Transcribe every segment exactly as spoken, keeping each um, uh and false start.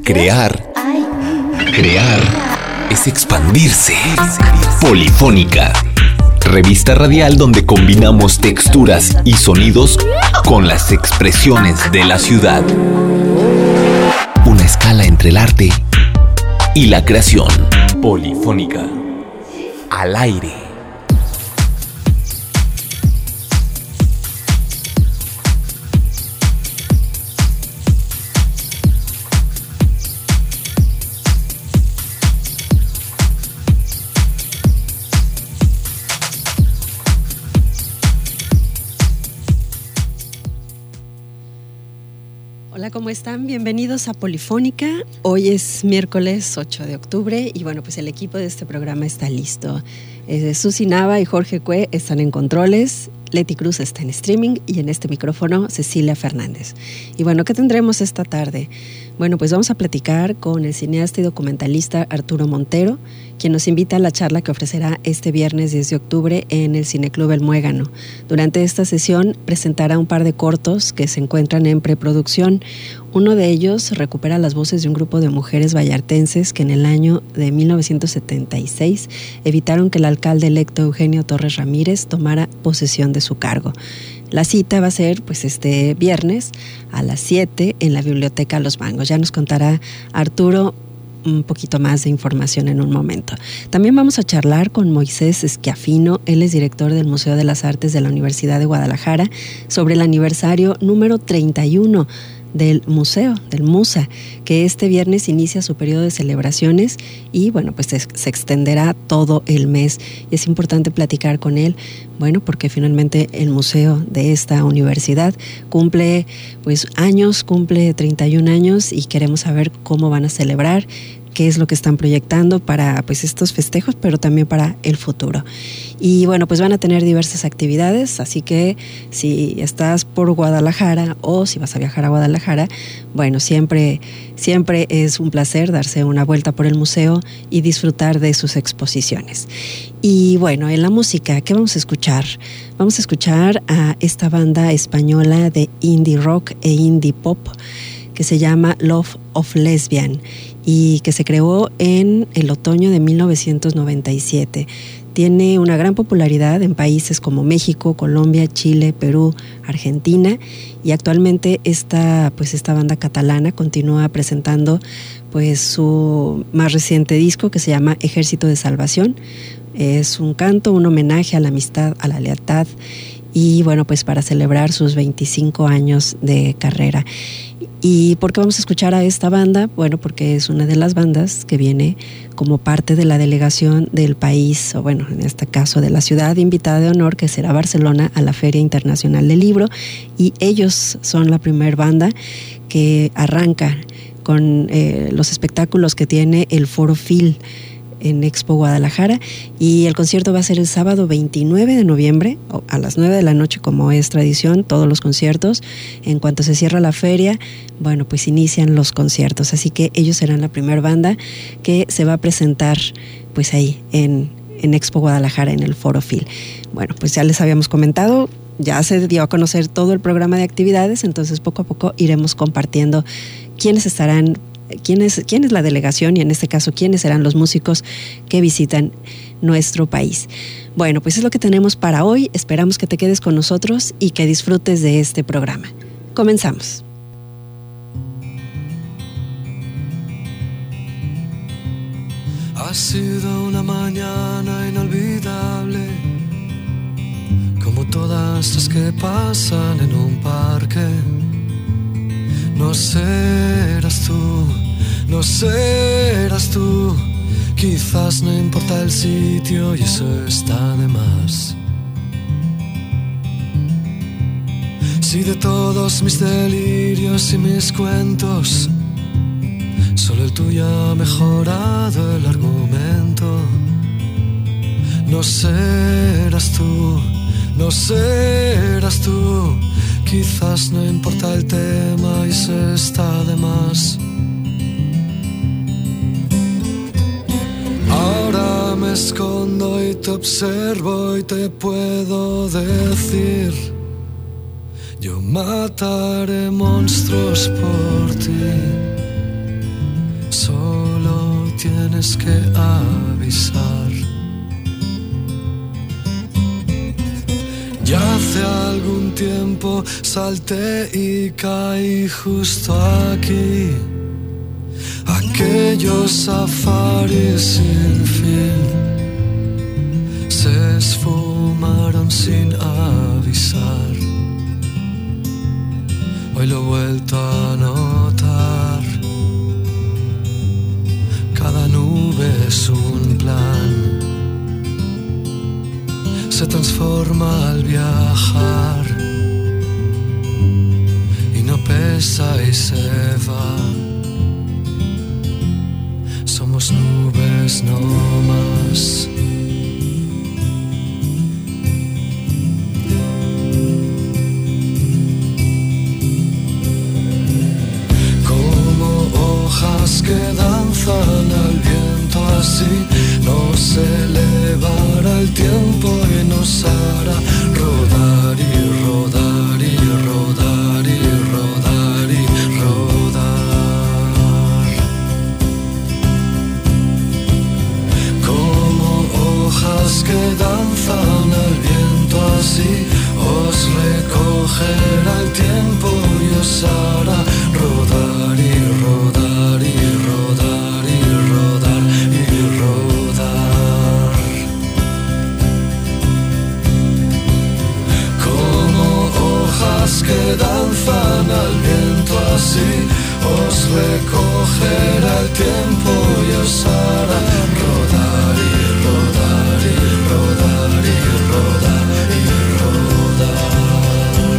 Crear, crear es expandirse. Polifónica, revista radial donde combinamos texturas y sonidos con las expresiones de la ciudad. Una escala entre el arte y la creación. Polifónica, al aire. Hola, ¿cómo están? Bienvenidos a Polifónica. Hoy es miércoles ocho de octubre y bueno, pues el equipo de este programa está listo. Eh, Susi Nava y Jorge Cue están en controles, Leti Cruz está en streaming y en este micrófono Cecilia Fernández. Y bueno, ¿qué tendremos esta tarde? Bueno, pues vamos a platicar con el cineasta y documentalista Arturo Montero, quien nos invita a la charla que ofrecerá este viernes diez de octubre en el Cineclub El Muégano. Durante esta sesión presentará un par de cortos que se encuentran en preproducción. Uno de ellos recupera las voces de un grupo de mujeres vallartenses que en el año de mil novecientos setenta y seis evitaron que el alcalde electo Eugenio Torres Ramírez tomara posesión de su cargo. La cita va a ser pues este viernes a las siete en la Biblioteca Los Mangos. Ya nos contará Arturo un poquito más de información en un momento. También vamos a charlar con Moisés Schiaffino, él es director del Museo de las Artes de la Universidad de Guadalajara, sobre el aniversario número treinta y uno del museo, del MUSA, que este viernes inicia su periodo de celebraciones y bueno, pues se, se extenderá todo el mes. Y es importante platicar con él, bueno, porque finalmente el museo de esta universidad cumple pues años, cumple treinta y un años y queremos saber cómo van a celebrar, qué es lo que están proyectando para pues estos festejos, pero también para el futuro. Y bueno, pues van a tener diversas actividades, así que si estás por Guadalajara o si vas a viajar a Guadalajara, bueno, siempre, siempre es un placer darse una vuelta por el museo y disfrutar de sus exposiciones. Y bueno, en la música, ¿qué vamos a escuchar? Vamos a escuchar a esta banda española de indie rock e indie pop que se llama Love of Lesbian y que se creó en el otoño de mil novecientos noventa y siete. Tiene una gran popularidad en países como México, Colombia, Chile, Perú, Argentina y actualmente esta, pues esta banda catalana continúa presentando pues su más reciente disco que se llama Ejército de Salvación. Es un canto, un homenaje a la amistad, a la lealtad y bueno, pues para celebrar sus veinticinco años de carrera. ¿Y por qué vamos a escuchar a esta banda? Bueno, porque es una de las bandas que viene como parte de la delegación del país, o bueno, en este caso de la ciudad invitada de honor, que será Barcelona, a la Feria Internacional del Libro, y ellos son la primer banda que arranca con eh, los espectáculos que tiene el Foro Phil en Expo Guadalajara, y el concierto va a ser el sábado veintinueve de noviembre a las nueve de la noche, como es tradición, todos los conciertos. En cuanto se cierra la feria, bueno, pues inician los conciertos, así que ellos serán la primera banda que se va a presentar pues ahí en, en Expo Guadalajara, en el Foro Phil. Bueno, pues ya les habíamos comentado, ya se dio a conocer todo el programa de actividades, entonces poco a poco iremos compartiendo quiénes estarán, quién es, quién es la delegación y en este caso quiénes serán los músicos que visitan nuestro país. Bueno, pues es lo que tenemos para hoy. Esperamos que te quedes con nosotros y que disfrutes de este programa. Comenzamos. Ha sido una mañana inolvidable, como todas las que pasan en un parque. No serás tú, no serás tú. Quizás no importa el sitio y eso está de más. Si de todos mis delirios y mis cuentos solo el tuyo ha mejorado el argumento, no serás tú, no serás tú. Quizás no importa el tema y eso está de más. Ahora me escondo y te observo y te puedo decir: yo mataré monstruos por ti. tienes que avisar. Ya hace algún tiempo salté y caí justo aquí. Aquellos safaris sin fin se esfumaron sin avisar. Hoy lo he vuelto a notar. Cada nube es un plan. Se transforma al viajar y no pesa y se va. Somos nubes no más. Como hojas que danzan al viento, así nos elevará el tiempo y nos hará rodar y rodar y rodar y rodar y rodar. Como hojas que danzan al viento, así os recogerá el tiempo y os hará rodar y rodar y rodar y rodar y rodar. Como hojas que danzan al viento, así os recogerá el tiempo y os hará rodar y rodar y rodar y rodar y rodar.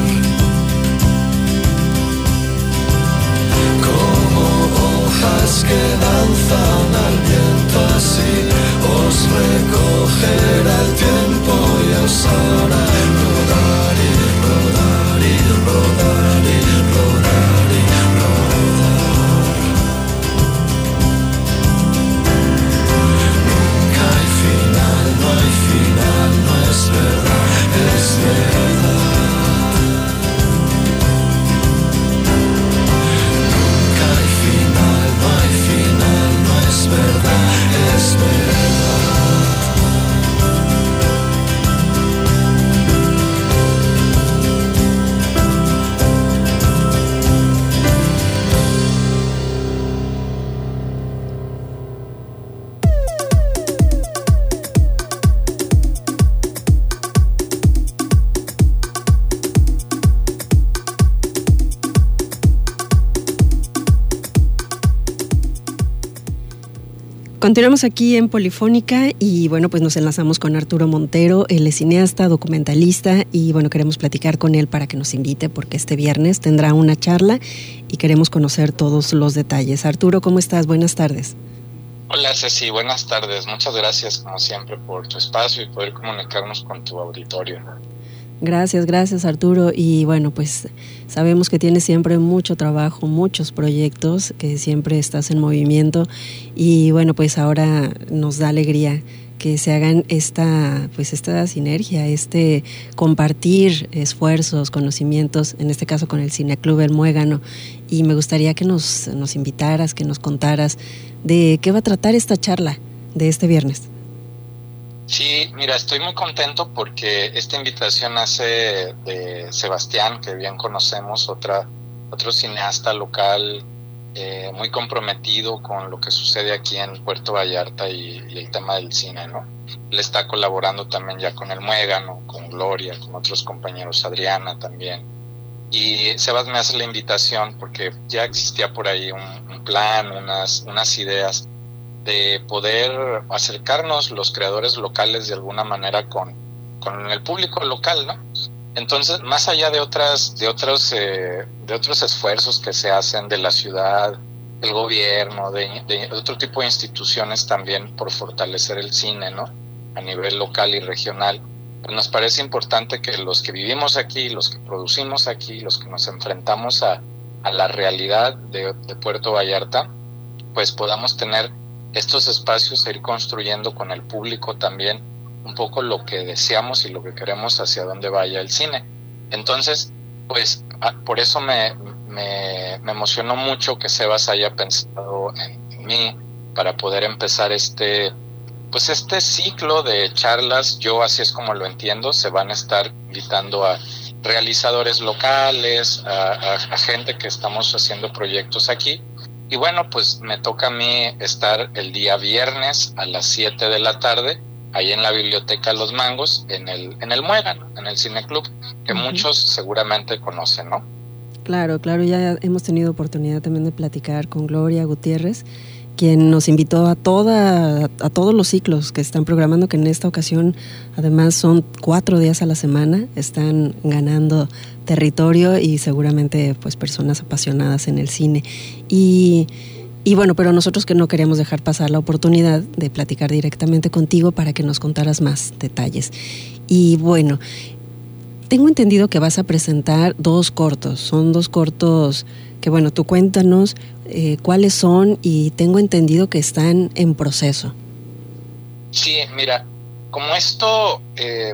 Como hojas que danzan al viento, así os recogerá el tiempo y os hará rodar y rodar y rodar y rodar y rodar. Nunca hay final, no hay final, no es verdad, es verdad. Nunca hay final, no hay final, no es verdad, es verdad. Continuamos aquí en Polifónica y bueno, pues nos enlazamos con Arturo Montero, él es cineasta, documentalista y bueno, queremos platicar con él para que nos invite porque este viernes tendrá una charla y queremos conocer todos los detalles. Arturo, ¿cómo estás? Buenas tardes. Hola Ceci, buenas tardes. Muchas gracias como siempre por tu espacio y poder comunicarnos con tu auditorio. Gracias, gracias Arturo. Y bueno, pues sabemos que tienes siempre mucho trabajo, muchos proyectos, que siempre estás en movimiento y bueno, pues ahora nos da alegría que se hagan esta, pues esta sinergia, este compartir esfuerzos, conocimientos, en este caso con el Cineclub El Muégano. Y me gustaría que nos, nos invitaras, que nos contaras de qué va a tratar esta charla de este viernes. Sí, mira, estoy muy contento porque esta invitación nace de Sebastián, que bien conocemos, otra, otro cineasta local eh, muy comprometido con lo que sucede aquí en Puerto Vallarta y, y el tema del cine, ¿no? Él está colaborando también ya con El Muégano, con Gloria, con otros compañeros, Adriana también. Y Sebas me hace la invitación porque ya existía por ahí un, un plan, unas, unas ideas de poder acercarnos los creadores locales de alguna manera con, con el público local, ¿no? Entonces, más allá de otras, de otros, eh, de otros esfuerzos que se hacen de la ciudad, del gobierno, de, de otro tipo de instituciones también por fortalecer el cine, ¿no? A nivel local y regional, pues nos parece importante que los que vivimos aquí, los que producimos aquí, los que nos enfrentamos a, a la realidad de, de Puerto Vallarta, pues podamos tener estos espacios e ir construyendo con el público también un poco lo que deseamos y lo que queremos hacia dónde vaya el cine. Entonces, pues por eso me, me, me emocionó mucho que Sebas haya pensado en, en mí para poder empezar este, pues este ciclo de charlas. Yo así es como lo entiendo, se van a estar invitando a realizadores locales, a, a, a gente que estamos haciendo proyectos aquí. Y bueno, pues me toca a mí estar el día viernes a las siete de la tarde, ahí en la Biblioteca Los Mangos, en el, en el Muégano, en el Cine Club, que uh-huh. muchos seguramente conocen, ¿no? Claro, claro, ya hemos tenido oportunidad también de platicar con Gloria Gutiérrez, quien nos invitó a toda a todos los ciclos que están programando, que en esta ocasión además son cuatro días a la semana, están ganando territorio y seguramente pues personas apasionadas en el cine. Y, y bueno, pero nosotros que no queríamos dejar pasar la oportunidad de platicar directamente contigo para que nos contaras más detalles. Y bueno, tengo entendido que vas a presentar dos cortos, son dos cortos que bueno, tú cuéntanos eh, cuáles son, y tengo entendido que están en proceso. Sí, mira, como esto, eh,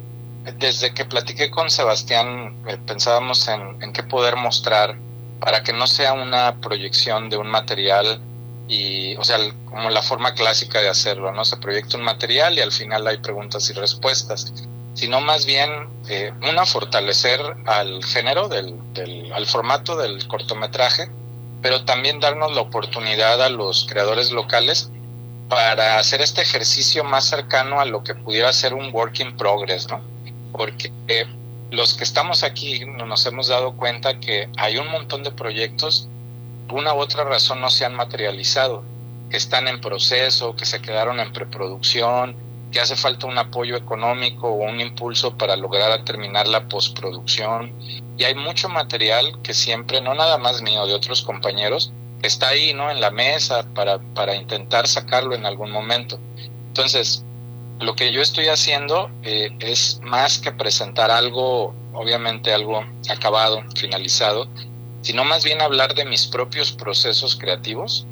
desde que platiqué con Sebastián, eh, pensábamos en, en qué poder mostrar para que no sea una proyección de un material, y, o sea, como la forma clásica de hacerlo, ¿no? Se proyecta un material y al final hay preguntas y respuestas, sino más bien, eh, una, fortalecer al género, del, del, al formato del cortometraje, pero también darnos la oportunidad a los creadores locales para hacer este ejercicio más cercano a lo que pudiera ser un work in progress, ¿no? Porque eh, los que estamos aquí nos hemos dado cuenta que hay un montón de proyectos, por una u otra razón no se han materializado, que están en proceso, que se quedaron en preproducción, que hace falta un apoyo económico o un impulso para lograr terminar la postproducción. Y hay mucho material que siempre, no nada más mío, de otros compañeros, que está ahí, ¿no?, en la mesa para, para intentar sacarlo en algún momento. Entonces, lo que yo estoy haciendo eh, es más que presentar algo, obviamente algo acabado, finalizado, sino más bien hablar de mis propios procesos creativos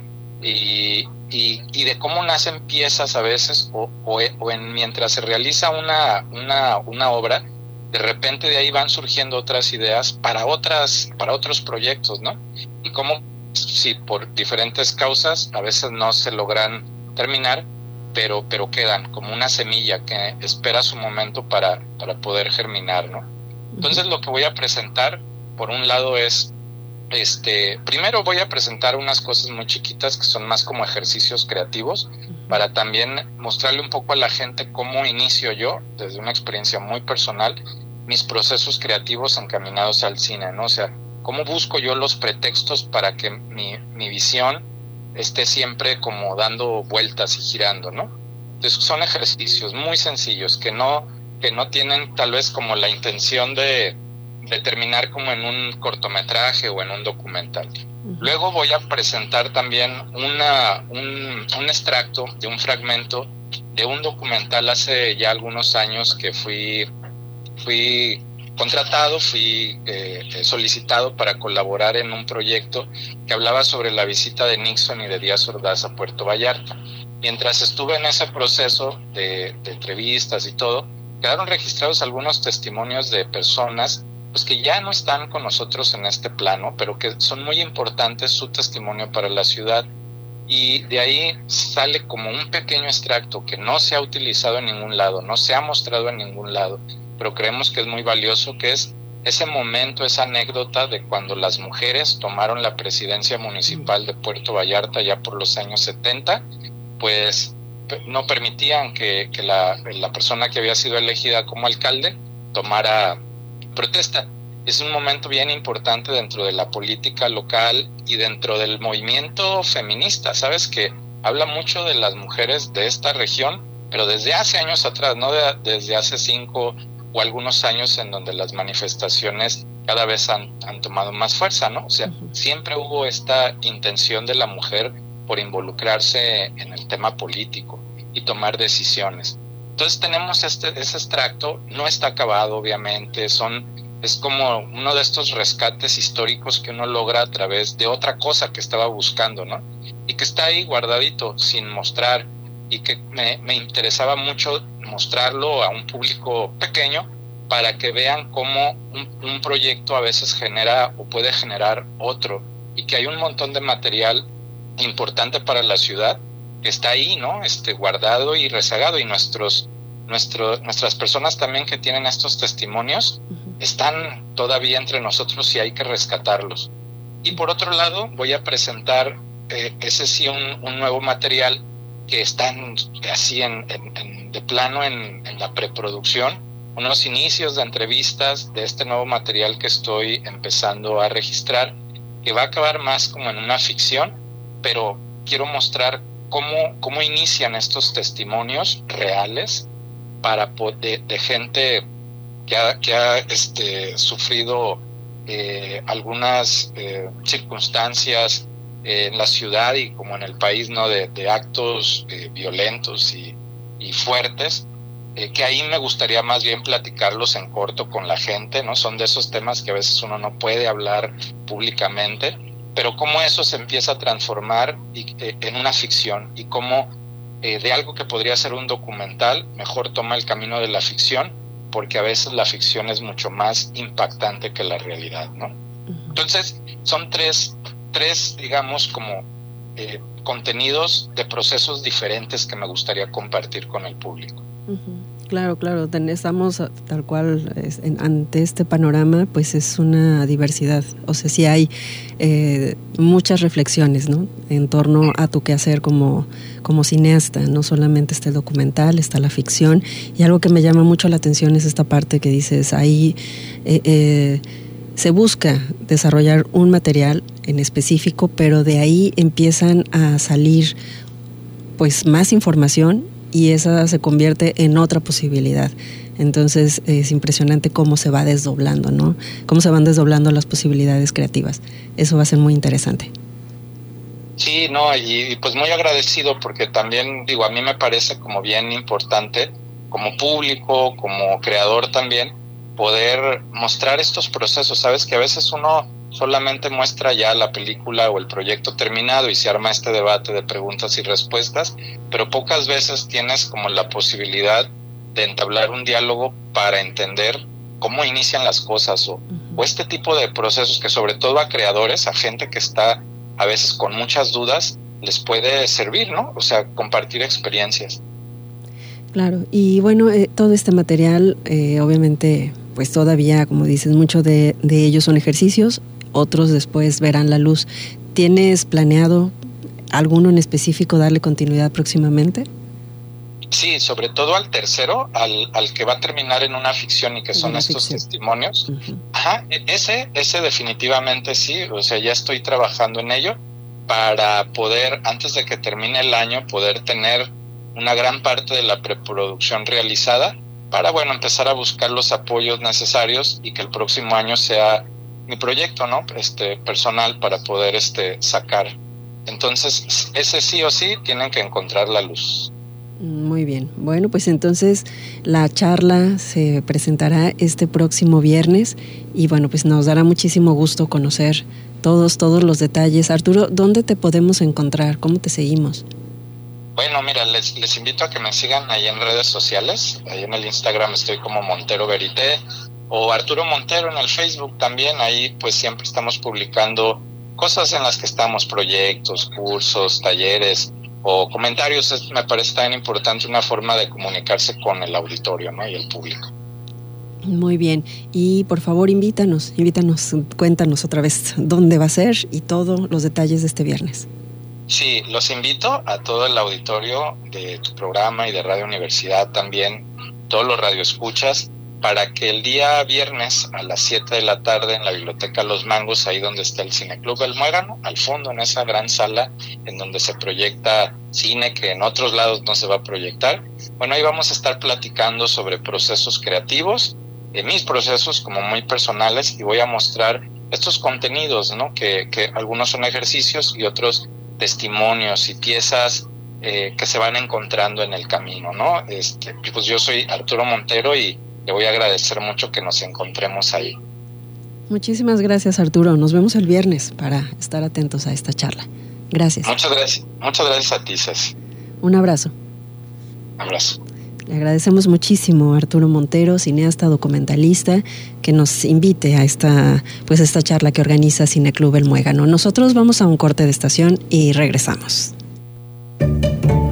y, y, y de cómo nacen piezas a veces, o, o, o en, mientras se realiza una, una, una obra, de repente de ahí van surgiendo otras ideas para otras, para otros proyectos, ¿no? Y cómo, si por diferentes causas a veces no se logran terminar, pero, pero quedan como una semilla que espera su momento para, para poder germinar, ¿no? Entonces lo que voy a presentar, por un lado, es Este, primero voy a presentar unas cosas muy chiquitas que son más como ejercicios creativos, para también mostrarle un poco a la gente cómo inicio yo, desde una experiencia muy personal, mis procesos creativos encaminados al cine, ¿no? O sea, cómo busco yo los pretextos para que mi, mi visión esté siempre como dando vueltas y girando, ¿no? Entonces son ejercicios muy sencillos que no, que no tienen tal vez como la intención de de terminar como en un cortometraje o en un documental. Uh-huh. Luego voy a presentar también una, un, un extracto de un fragmento de un documental hace ya algunos años que fui, fui contratado, fui eh, solicitado para colaborar en un proyecto que hablaba sobre la visita de Nixon y de Díaz Ordaz a Puerto Vallarta. Mientras estuve en ese proceso de, de entrevistas y todo, quedaron registrados algunos testimonios de personas pues que ya no están con nosotros en este plano, pero que son muy importantes su testimonio para la ciudad. Y de ahí sale como un pequeño extracto que no se ha utilizado en ningún lado, no se ha mostrado en ningún lado, pero creemos que es muy valioso, que es ese momento, esa anécdota de cuando las mujeres tomaron la presidencia municipal de Puerto Vallarta ya por los años setenta, pues no permitían que, que la, la persona que había sido elegida como alcalde tomara protesta. Es un momento bien importante dentro de la política local y dentro del movimiento feminista, ¿sabes? Que habla mucho de las mujeres de esta región, pero desde hace años atrás, no de, desde hace cinco o algunos años en donde las manifestaciones cada vez han, han tomado más fuerza, ¿no? O sea, uh-huh. siempre hubo esta intención de la mujer por involucrarse en el tema político y tomar decisiones. Entonces tenemos este ese extracto, no está acabado obviamente, son es como uno de estos rescates históricos que uno logra a través de otra cosa que estaba buscando, ¿no? Y que está ahí guardadito, sin mostrar, y que me, me interesaba mucho mostrarlo a un público pequeño para que vean cómo un, un proyecto a veces genera o puede generar otro, y que hay un montón de material importante para la ciudad que está ahí, ¿no? Este, guardado y rezagado, y nuestros, nuestro, nuestras personas también que tienen estos testimonios uh-huh. están todavía entre nosotros y hay que rescatarlos. Y por otro lado, voy a presentar eh, ese sí un, un nuevo material que están así en, en, en, de plano en, en la preproducción, unos inicios de entrevistas de este nuevo material que estoy empezando a registrar, que va a acabar más como en una ficción, pero quiero mostrar cómo, cómo inician estos testimonios reales para poder, de gente que ha, que ha este, sufrido eh, algunas eh, circunstancias eh, en la ciudad y como en el país, ¿no? de, de actos eh, violentos y, y fuertes, eh, que ahí me gustaría más bien platicarlos en corto con la gente, ¿no? Son de esos temas que a veces uno no puede hablar públicamente, pero cómo eso se empieza a transformar y, eh, en una ficción, y cómo eh, de algo que podría ser un documental mejor toma el camino de la ficción, porque a veces la ficción es mucho más impactante que la realidad, ¿no? Uh-huh. Entonces, son tres, tres digamos, como eh, contenidos de procesos diferentes que me gustaría compartir con el público. Uh-huh. Claro, claro, estamos tal cual es, en, ante este panorama, pues es una diversidad, o sea, sí hay eh, muchas reflexiones, ¿no? En torno a tu quehacer como, como cineasta, no solamente está el documental, está la ficción, y algo que me llama mucho la atención es esta parte que dices, ahí eh, eh, se busca desarrollar un material en específico, pero de ahí empiezan a salir pues más información, y esa se convierte en otra posibilidad. Entonces es impresionante cómo se va desdoblando, ¿no? Cómo se van desdoblando las posibilidades creativas. Eso va a ser muy interesante. Sí, no, y, y pues muy agradecido porque también, digo, a mí me parece como bien importante, como público, como creador también, poder mostrar estos procesos. Sabes que a veces uno solamente muestra ya la película o el proyecto terminado y se arma este debate de preguntas y respuestas, pero pocas veces tienes como la posibilidad de entablar un diálogo para entender cómo inician las cosas o, uh-huh. o este tipo de procesos que sobre todo a creadores, a gente que está a veces con muchas dudas, les puede servir, ¿no? O sea, compartir experiencias. Claro, y bueno, eh, todo este material, eh, obviamente, pues todavía, como dices, mucho de, de ellos son ejercicios, otros después verán la luz. ¿Tienes planeado alguno en específico darle continuidad próximamente? Sí, sobre todo al tercero, al, al que va a terminar en una ficción y que son estos ficción. testimonios. Uh-huh. Ajá, ese, ese definitivamente sí, o sea, ya estoy trabajando en ello para poder, antes de que termine el año, poder tener una gran parte de la preproducción realizada para, bueno, empezar a buscar los apoyos necesarios y que el próximo año sea mi proyecto, ¿no? Este, personal para poder este, sacar. Entonces, ese sí o sí tienen que encontrar la luz. Muy bien. Bueno, pues entonces la charla se presentará este próximo viernes y bueno, pues nos dará muchísimo gusto conocer todos, todos los detalles. Arturo, ¿dónde te podemos encontrar? ¿Cómo te seguimos? Bueno, mira, les, les invito a que me sigan ahí en redes sociales. Ahí en el Instagram estoy como Montero Verité o Arturo Montero en el Facebook también. Ahí pues siempre estamos publicando cosas en las que estamos, proyectos, cursos, talleres o comentarios. Es, me parece tan importante una forma de comunicarse con el auditorio, ¿no? Y el público. Muy bien. Y por favor invítanos, invítanos, cuéntanos otra vez dónde va a ser y todos los detalles de este viernes. Sí, los invito a todo el auditorio de tu programa y de Radio Universidad también, todos los radioescuchas, para que el día viernes a las siete de la tarde en la Biblioteca Los Mangos, ahí donde está el Cineclub El Muégano, al fondo en esa gran sala en donde se proyecta cine que en otros lados no se va a proyectar. Bueno, ahí vamos a estar platicando sobre procesos creativos, eh, mis procesos como muy personales, y voy a mostrar estos contenidos, ¿no? Que, que algunos son ejercicios y otros testimonios y piezas eh, que se van encontrando en el camino, ¿no? Este, pues yo soy Arturo Montero y le voy a agradecer mucho que nos encontremos ahí. Muchísimas gracias, Arturo. Nos vemos el viernes para estar atentos a esta charla. Gracias. Muchas gracias. Muchas gracias a ti, Ceci. Un abrazo. Un abrazo. Le agradecemos muchísimo a Arturo Montero, cineasta, documentalista, que nos invite a esta, pues esta charla que organiza Cineclub El Muégano. Nosotros vamos a un corte de estación y regresamos.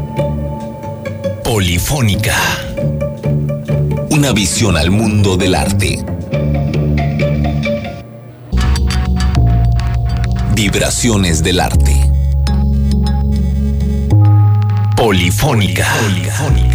Polifónica. Una visión al mundo del arte. Vibraciones del arte. Polifónica. Polifónica.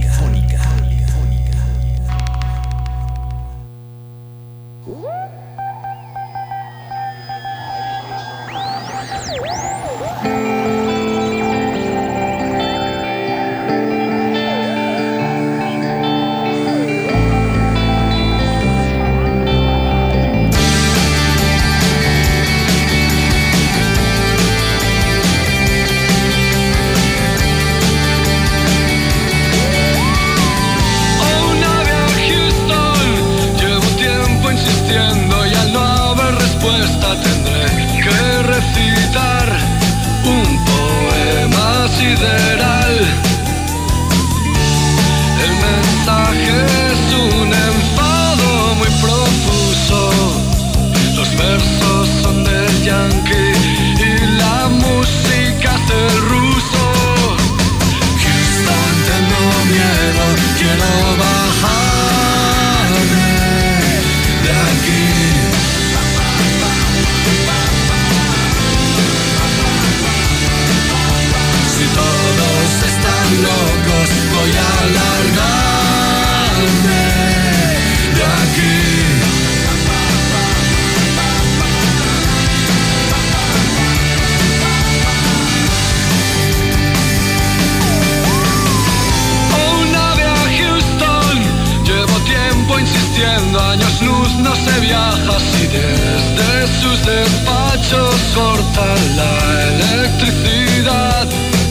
Años luz no se viaja si desde sus despachos cortan la electricidad.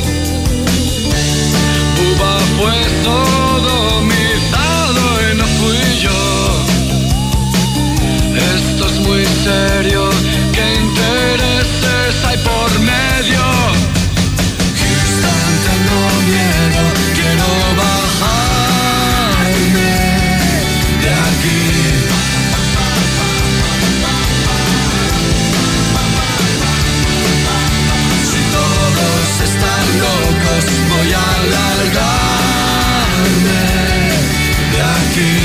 Cuba fue sodomizado y no fui yo. Esto es muy serio, ¿qué intereses hay por medio? Houston, tengo miedo, quiero bajarme de aquí. Si todos están locos, voy a largarme de aquí.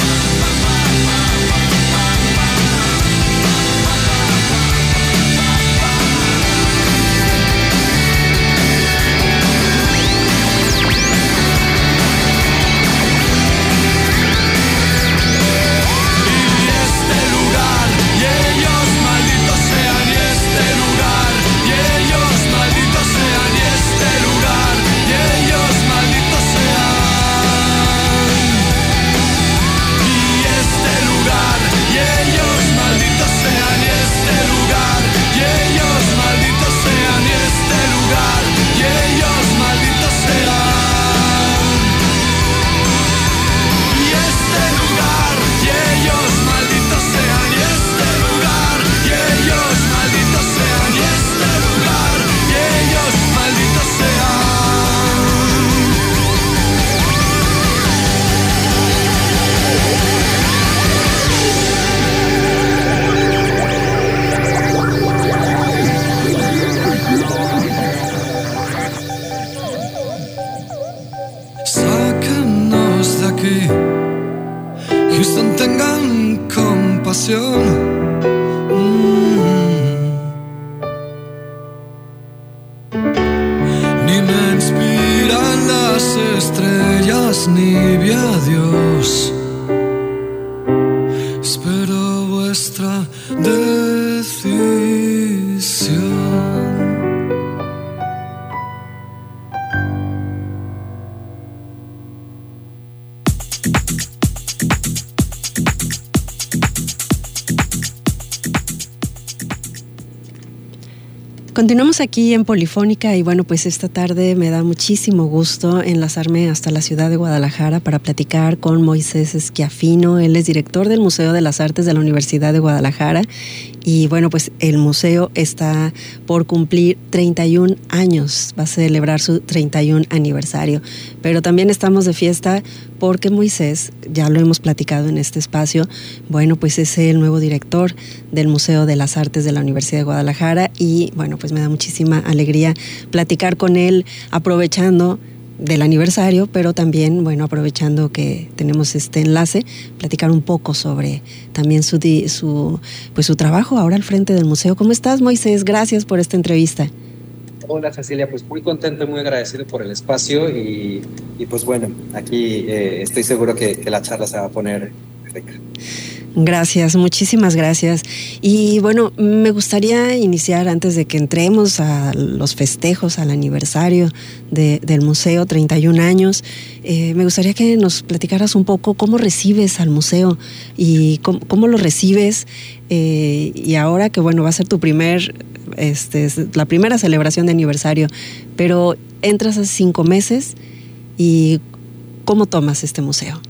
Houston, tengan compasión. Mm. Ni me inspiran las estrellas, ni vi a Dios. Espero vuestra decisión. Continuamos aquí en Polifónica y bueno, pues esta tarde me da muchísimo gusto enlazarme hasta la ciudad de Guadalajara para platicar con Moisés Schiaffino. Él es director del Museo de las Artes de la Universidad de Guadalajara y bueno, pues el museo está por cumplir treinta y un años, va a celebrar su treinta y un aniversario, pero también estamos de fiesta porque Moisés, ya lo hemos platicado en este espacio, bueno, pues es el nuevo director del Museo de las Artes de la Universidad de Guadalajara y bueno, pues me da muchísima alegría platicar con él, aprovechando del aniversario, pero también, bueno, aprovechando que tenemos este enlace, platicar un poco sobre también su, su, pues su trabajo ahora al frente del museo. ¿Cómo estás, Moisés? Gracias por esta entrevista. Hola, Cecilia, pues muy contento y muy agradecido por el espacio y, y pues bueno, aquí eh, estoy seguro que, que la charla se va a poner rica. Gracias, muchísimas gracias. Y bueno, me gustaría iniciar antes de que entremos a los festejos, al aniversario de, del museo, treinta y un años, eh, me gustaría que nos platicaras un poco cómo recibes al museo y cómo, cómo lo recibes eh, y ahora que bueno, va a ser tu primer, este, la primera celebración de aniversario, pero entras hace cinco meses y ¿cómo tomas este museo?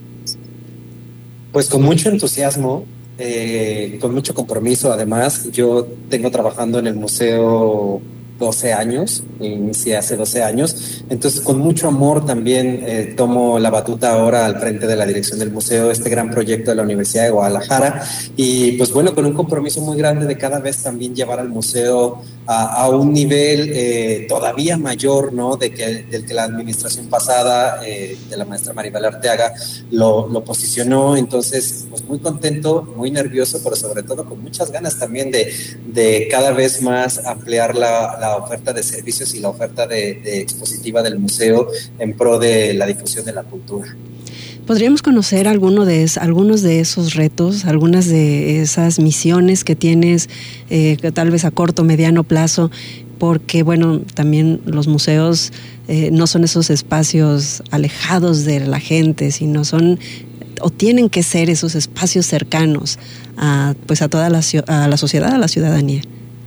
Pues con mucho entusiasmo, eh, con mucho compromiso. Además, yo tengo trabajando en el museo doce años, inicié hace doce años, entonces con mucho amor también eh, tomo la batuta ahora al frente de la dirección del museo, este gran proyecto de la Universidad de Guadalajara, y pues bueno, con un compromiso muy grande de cada vez también llevar al museo a, a un nivel eh, todavía mayor, ¿no? De que, del que la administración pasada eh, de la maestra Maribel Arteaga lo, lo posicionó. Entonces pues muy contento, muy nervioso, pero sobre todo con muchas ganas también de, de cada vez más ampliar la, la oferta de servicios y la oferta de, de expositiva del museo en pro de la difusión de la cultura. ¿Podríamos conocer alguno de es, algunos de esos retos, algunas de esas misiones que tienes, eh, que tal vez a corto, mediano plazo? Porque, bueno, también los museos eh, no son esos espacios alejados de la gente, sino son, o tienen que ser esos espacios cercanos a, pues a toda la, a la sociedad, a la ciudadanía.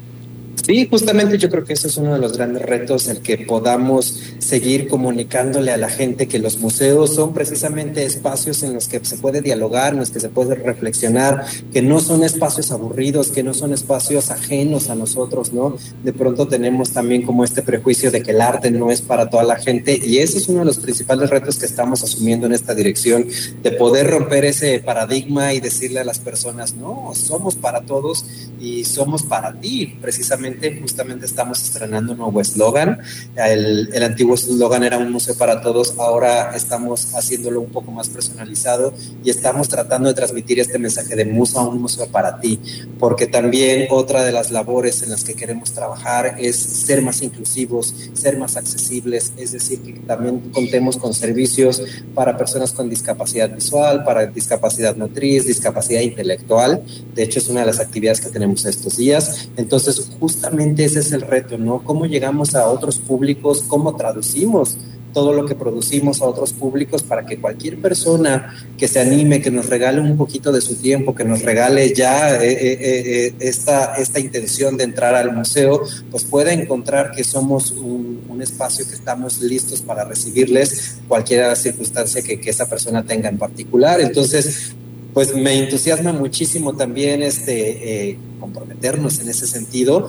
Sí, justamente yo creo que ese es uno de los grandes retos, el que podamos seguir comunicándole a la gente que los museos son precisamente espacios en los que se puede dialogar, en los que se puede reflexionar, que no son espacios aburridos, que no son espacios ajenos a nosotros, ¿no? De pronto tenemos también como este prejuicio de que el arte no es para toda la gente, y ese es uno de los principales retos que estamos asumiendo en esta dirección, de poder romper ese paradigma y decirle a las personas, no, somos para todos y somos para ti, precisamente. Justamente estamos estrenando un nuevo eslogan. El, el antiguo eslogan era un museo para todos, ahora estamos haciéndolo un poco más personalizado y estamos tratando de transmitir este mensaje de museo a un museo para ti, porque también otra de las labores en las que queremos trabajar es ser más inclusivos, ser más accesibles, es decir, que también contemos con servicios para personas con discapacidad visual, para discapacidad motriz, discapacidad intelectual. De hecho, es una de las actividades que tenemos estos días. Entonces, justamente Justamente ese es el reto, ¿no? ¿Cómo llegamos a otros públicos? ¿Cómo traducimos todo lo que producimos a otros públicos para que cualquier persona que se anime, que nos regale un poquito de su tiempo, que nos regale ya eh, eh, eh, esta, esta intención de entrar al museo, pues pueda encontrar que somos un, un espacio que estamos listos para recibirles cualquier circunstancia que, que esa persona tenga en particular? Entonces, pues me entusiasma muchísimo también este eh, comprometernos en ese sentido,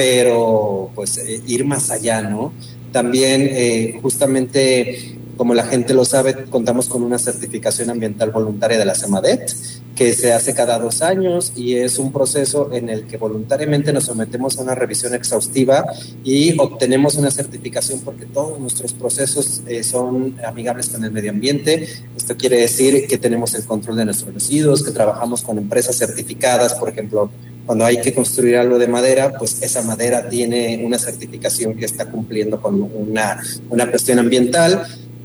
pero pues eh, ir más allá, ¿no? También eh, justamente, como la gente lo sabe, contamos con una certificación ambiental voluntaria de la SEMADET, que se hace cada dos años y es un proceso en el que voluntariamente nos sometemos a una revisión exhaustiva y obtenemos una certificación porque todos nuestros procesos eh, son amigables con el medio ambiente. Esto quiere decir que tenemos el control de nuestros residuos, que trabajamos con empresas certificadas. Por ejemplo, cuando hay que construir algo de madera, pues esa madera tiene una certificación que está cumpliendo con una, una cuestión ambiental.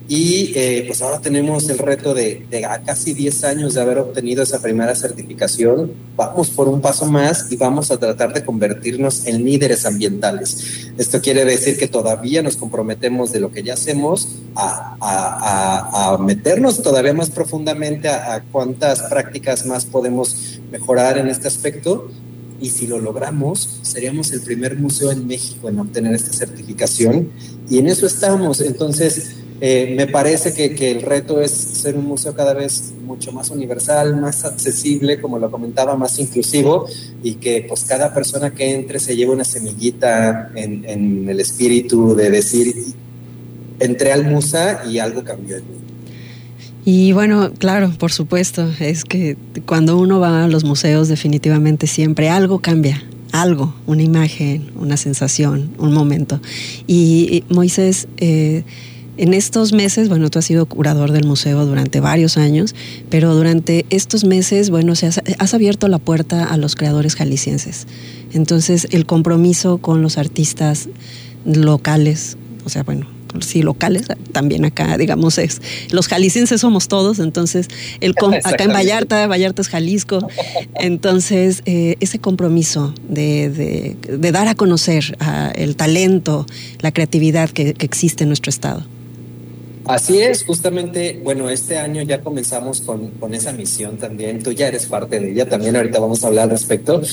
Y eh, pues ahora tenemos el reto de, de a casi diez años de haber obtenido esa primera certificación. Vamos por un paso más y vamos a tratar de convertirnos en líderes ambientales. Esto quiere decir que todavía nos comprometemos de lo que ya hacemos a, a, a, a meternos todavía más profundamente a, a cuántas prácticas más podemos mejorar en este aspecto. Y si lo logramos, seríamos el primer museo en México en obtener esta certificación. Y en eso estamos. Entonces, Eh, me parece que, que el reto es ser un museo cada vez mucho más universal, más accesible, como lo comentaba, más inclusivo, y que pues cada persona que entre se lleve una semillita en, en el espíritu de decir, entré al Musa y algo cambió en mí. Y bueno, claro, por supuesto, es que cuando uno va a los museos definitivamente siempre algo cambia. Algo, una imagen, una sensación, un momento. Y, y Moisés, eh, En estos meses, bueno, tú has sido curador del museo durante varios años, pero durante estos meses, bueno, se has, has abierto la puerta a los creadores jaliscienses. Entonces, el compromiso con los artistas locales, o sea, bueno, sí, locales, también acá, digamos, es los jaliscienses somos todos, entonces, el acá en Vallarta, Vallarta es Jalisco, entonces, eh, ese compromiso de, de, de dar a conocer uh, el talento, la creatividad que, que existe en nuestro estado. Así es, justamente, bueno, este año ya comenzamos con, con esa misión también, tú ya eres parte de ella, también ahorita vamos a hablar al respecto,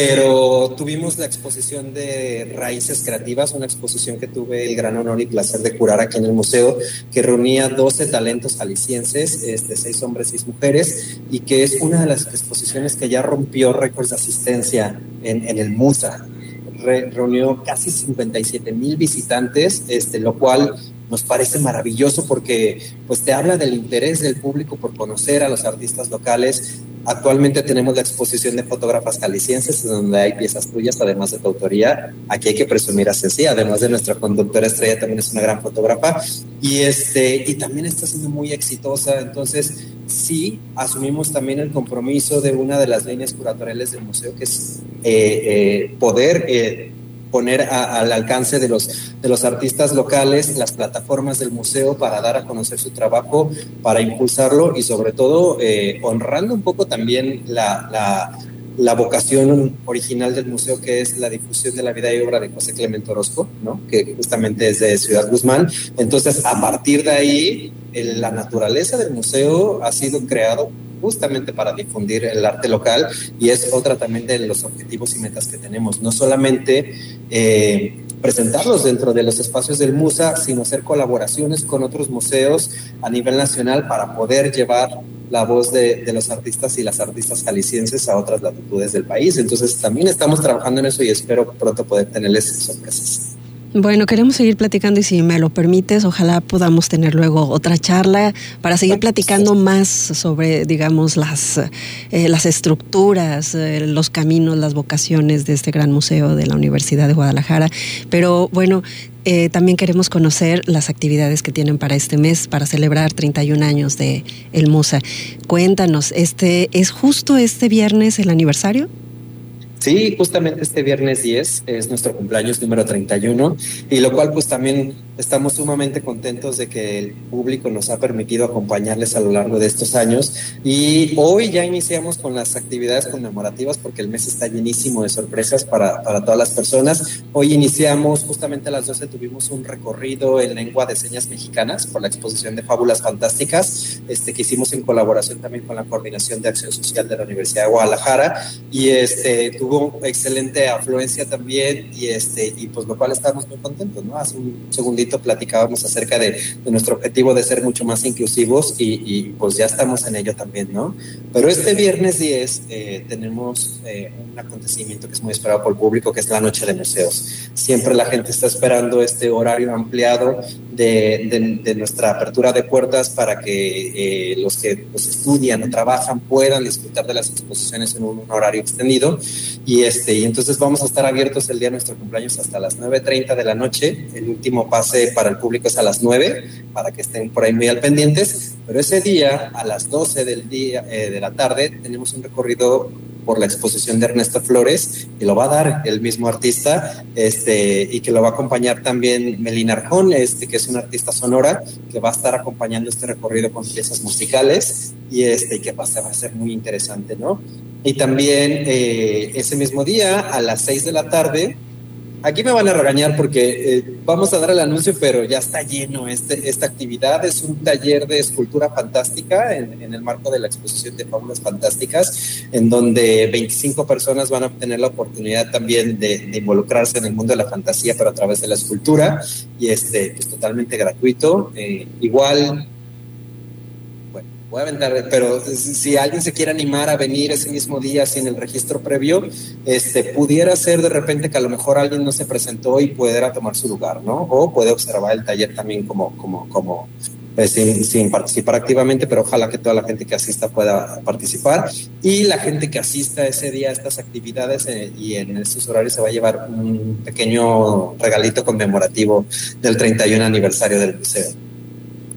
pero tuvimos la exposición de Raíces Creativas, una exposición que tuve el gran honor y placer de curar aquí en el museo, que reunía doce talentos jaliscienses, este, seis hombres, seis mujeres, y que es una de las exposiciones que ya rompió récords de asistencia en, en el MUSA. Re, reunió casi cincuenta y siete mil visitantes, este, lo cual nos parece maravilloso porque pues te habla del interés del público por conocer a los artistas locales. Actualmente tenemos la exposición de fotógrafas jaliscienses, donde hay piezas tuyas, además de tu autoría. Aquí hay que presumir a Ceci, además de nuestra conductora estrella, también es una gran fotógrafa. Y, este, y también está siendo muy exitosa. Entonces, sí, asumimos también el compromiso de una de las líneas curatoriales del museo, que es eh, eh, poder... Eh, poner a, al alcance de los, de los artistas locales las plataformas del museo para dar a conocer su trabajo, para impulsarlo y sobre todo eh, honrando un poco también la, la, la vocación original del museo, que es la difusión de la vida y obra de José Clemente Orozco, ¿no? Que justamente es de Ciudad Guzmán. Entonces, a partir de ahí, el, la naturaleza del museo ha sido creado justamente para difundir el arte local, y es otra también de los objetivos y metas que tenemos, no solamente eh, presentarlos dentro de los espacios del MUSA, sino hacer colaboraciones con otros museos a nivel nacional para poder llevar la voz de, de los artistas y las artistas jaliscienses a otras latitudes del país. Entonces también estamos trabajando en eso y espero pronto poder tenerles sorpresas. Bueno, queremos seguir platicando y si me lo permites, ojalá podamos tener luego otra charla para seguir platicando más sobre, digamos, las, eh, las estructuras, eh, los caminos, las vocaciones de este gran museo de la Universidad de Guadalajara. Pero bueno, eh, también queremos conocer las actividades que tienen para este mes, para celebrar treinta y un años de el MUSA. Cuéntanos, este ¿es justo este viernes el aniversario? Sí, justamente este viernes diez es nuestro cumpleaños número treinta y uno, y lo cual pues también estamos sumamente contentos de que el público nos ha permitido acompañarles a lo largo de estos años, y hoy ya iniciamos con las actividades conmemorativas porque el mes está llenísimo de sorpresas para, para todas las personas. Hoy iniciamos, justamente a las doce tuvimos un recorrido en lengua de señas mexicanas por la exposición de Fábulas Fantásticas, este, que hicimos en colaboración también con la Coordinación de Acción Social de la Universidad de Guadalajara, y este tuvo excelente afluencia también, y este y pues lo cual estamos muy contentos, ¿no? Hace un segundito platicábamos acerca de, de nuestro objetivo de ser mucho más inclusivos y, y pues ya estamos en ello también, ¿no? Pero este viernes diez eh, tenemos eh, un acontecimiento que es muy esperado por el público, que es la Noche de Museos. Siempre la gente está esperando este horario ampliado de, de, de nuestra apertura de puertas para que eh, los que pues, estudian o trabajan puedan disfrutar de las exposiciones en un, un horario extendido. Y, este, y entonces vamos a estar abiertos el día de nuestro cumpleaños hasta las nueve treinta de la noche. El último pase para el público es a las nueve, para que estén por ahí muy al pendientes. Pero ese día, a las doce del día, eh, de la tarde, tenemos un recorrido por la exposición de Ernesto Flores, que lo va a dar el mismo artista, este, y que lo va a acompañar también Melina Arjón, este, que es una artista sonora, que va a estar acompañando este recorrido con piezas musicales, y este, que va a ser, va a ser muy interesante, ¿no? Y también eh, ese mismo día, a las seis de la tarde, aquí me van a regañar porque eh, vamos a dar el anuncio, pero ya está lleno este, esta actividad. Es un taller de escultura fantástica en, en el marco de la exposición de Fábulas Fantásticas, en donde veinticinco personas van a obtener la oportunidad también de, de involucrarse en el mundo de la fantasía, pero a través de la escultura, y este, pues totalmente gratuito. Eh, igual... Voy a aventar, pero si alguien se quiere animar a venir ese mismo día sin el registro previo, este, pudiera ser de repente que a lo mejor alguien no se presentó y pudiera tomar su lugar, ¿no? O puede observar el taller también como, como, como pues, sin, sin participar activamente, pero ojalá que toda la gente que asista pueda participar. Y la gente que asista ese día a estas actividades eh, y en estos horarios se va a llevar un pequeño regalito conmemorativo del treinta y uno aniversario del museo.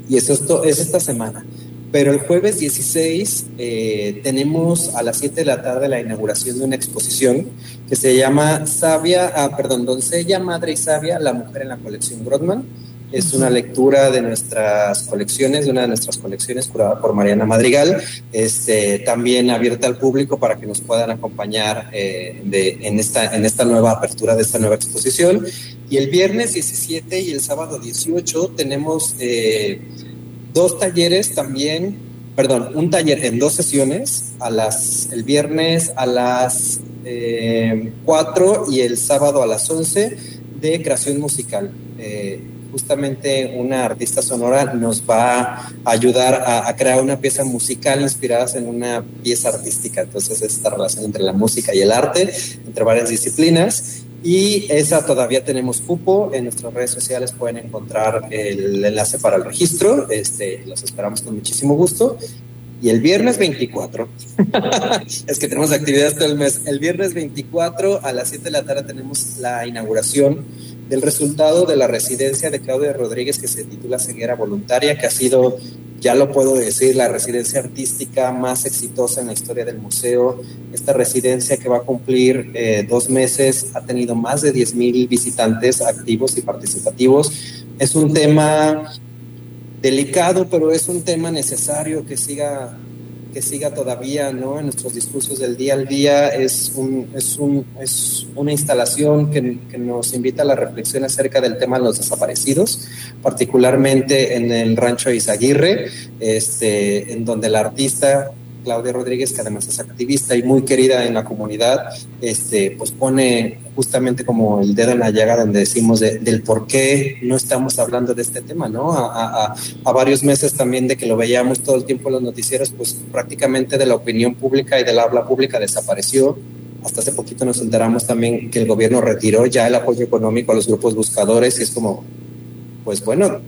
y eso es, to- es esta semana. Pero el jueves dieciséis eh, tenemos a las siete de la tarde la inauguración de una exposición que se llama Sabia, ah, perdón, Doncella, Madre y Sabia, la mujer en la colección Grothman. Es una lectura de nuestras colecciones, de una de nuestras colecciones curada por Mariana Madrigal, este, también abierta al público para que nos puedan acompañar eh, de, en, esta, en esta nueva apertura de esta nueva exposición. Y el viernes diecisiete y el sábado dieciocho tenemos eh, dos talleres también, perdón, un taller en dos sesiones, a las, el viernes a las eh, cuatro y el sábado a las once de creación musical. Eh, Justamente una artista sonora nos va a ayudar a, a crear una pieza musical inspirada en una pieza artística. Entonces, esta relación entre la música y el arte, entre varias disciplinas. Y esa todavía tenemos cupo. En nuestras redes sociales pueden encontrar el enlace para el registro. Este, los esperamos con muchísimo gusto. Y el viernes veinticuatro, es que tenemos actividades todo el mes. El viernes veinticuatro a las siete de la tarde tenemos la inauguración del resultado de la residencia de Claudia Rodríguez, que se titula Ceguera Voluntaria, que ha sido, ya lo puedo decir, la residencia artística más exitosa en la historia del museo. Esta residencia, que va a cumplir eh, dos meses, ha tenido más de diez mil visitantes activos y participativos. Es un tema delicado, pero es un tema necesario que siga, que siga todavía, ¿no? En nuestros discursos del día al día. Es, un, es, un, es una instalación que, que nos invita a la reflexión acerca del tema de los desaparecidos, particularmente en el rancho de Izaguirre, este, en donde la artista Claudia Rodríguez, que además es activista y muy querida en la comunidad, este, pues pone justamente como el dedo en la llaga, donde decimos de, del por qué no estamos hablando de este tema, ¿no? A, a, a varios meses también de que lo veíamos todo el tiempo en los noticieros, pues prácticamente de la opinión pública y del habla pública desapareció. Hasta hace poquito nos enteramos también que el gobierno retiró ya el apoyo económico a los grupos buscadores, y es como, pues bueno,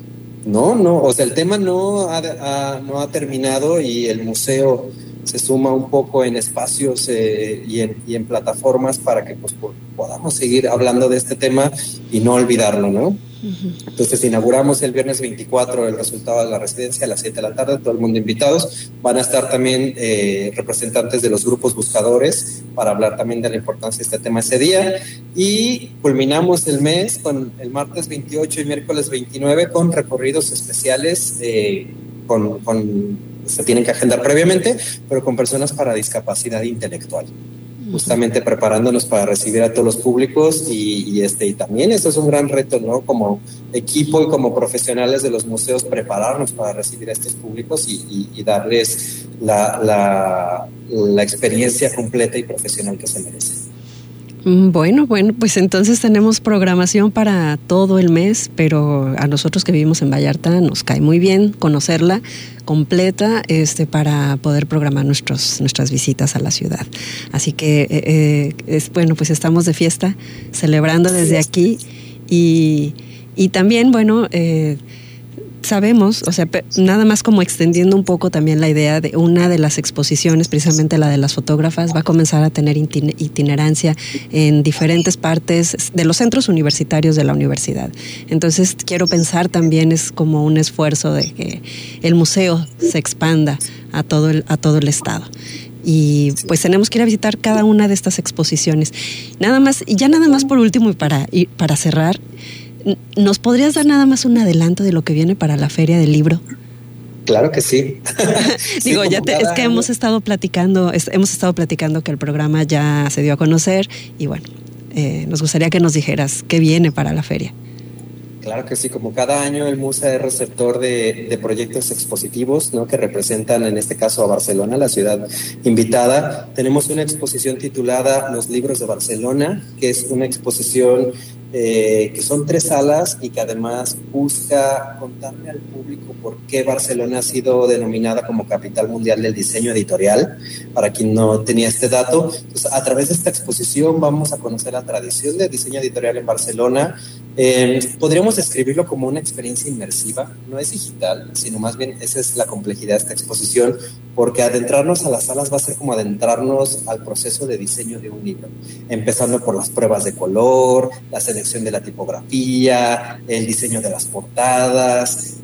no, no, o sea, el tema no ha, ha, no ha terminado, y el museo se suma un poco en espacios eh, y, en, y en plataformas para que pues podamos seguir hablando de este tema y no olvidarlo, ¿no? Uh-huh. Entonces inauguramos el viernes veinticuatro el resultado de la residencia a las siete de la tarde, todo el mundo invitados. Van a estar también eh, representantes de los grupos buscadores para hablar también de la importancia de este tema ese día, y culminamos el mes con el martes veintiocho y miércoles veintinueve con recorridos especiales eh, con, con se tienen que agendar previamente, pero con personas para discapacidad intelectual, justamente preparándonos para recibir a todos los públicos. Y, y este y también eso es un gran reto, ¿no? Como equipo y como profesionales de los museos, prepararnos para recibir a estos públicos y, y, y darles la, la, la experiencia completa y profesional que se merecen. Bueno, bueno, pues entonces tenemos programación para todo el mes, pero a nosotros que vivimos en Vallarta nos cae muy bien conocerla completa, este, para poder programar nuestros, nuestras visitas a la ciudad. Así que, eh, es bueno, pues estamos de fiesta, celebrando desde aquí, y, y también, bueno, eh, sabemos, o sea, nada más como extendiendo un poco también la idea de una de las exposiciones, precisamente la de las fotógrafas, va a comenzar a tener itinerancia en diferentes partes de los centros universitarios de la universidad. Entonces, quiero pensar también es como un esfuerzo de que el museo se expanda a todo el, a todo el estado. Y pues tenemos que ir a visitar cada una de estas exposiciones. Nada más, y ya nada más por último y para, y para cerrar, ¿nos podrías dar nada más un adelanto de lo que viene para la Feria del Libro? Claro que sí. Digo, sí, ya te, es que año. hemos estado platicando, es, hemos estado platicando que el programa ya se dio a conocer, y bueno, eh, nos gustaría que nos dijeras qué viene para la feria. Claro que sí, como cada año el MUSA es receptor de, de proyectos expositivos, ¿no? Que representan en este caso a Barcelona, la ciudad invitada. Tenemos una exposición titulada Los Libros de Barcelona, que es una exposición eh, que son tres salas y que además busca contarle al público por qué Barcelona ha sido denominada como capital mundial del diseño editorial, para quien no tenía este dato. Entonces, a través de esta exposición vamos a conocer la tradición del diseño editorial en Barcelona. Eh, podríamos describirlo como una experiencia inmersiva, no es digital, sino más bien esa es la complejidad de esta exposición, porque adentrarnos a las salas va a ser como adentrarnos al proceso de diseño de un libro, empezando por las pruebas de color, la selección de la tipografía, el diseño de las portadas,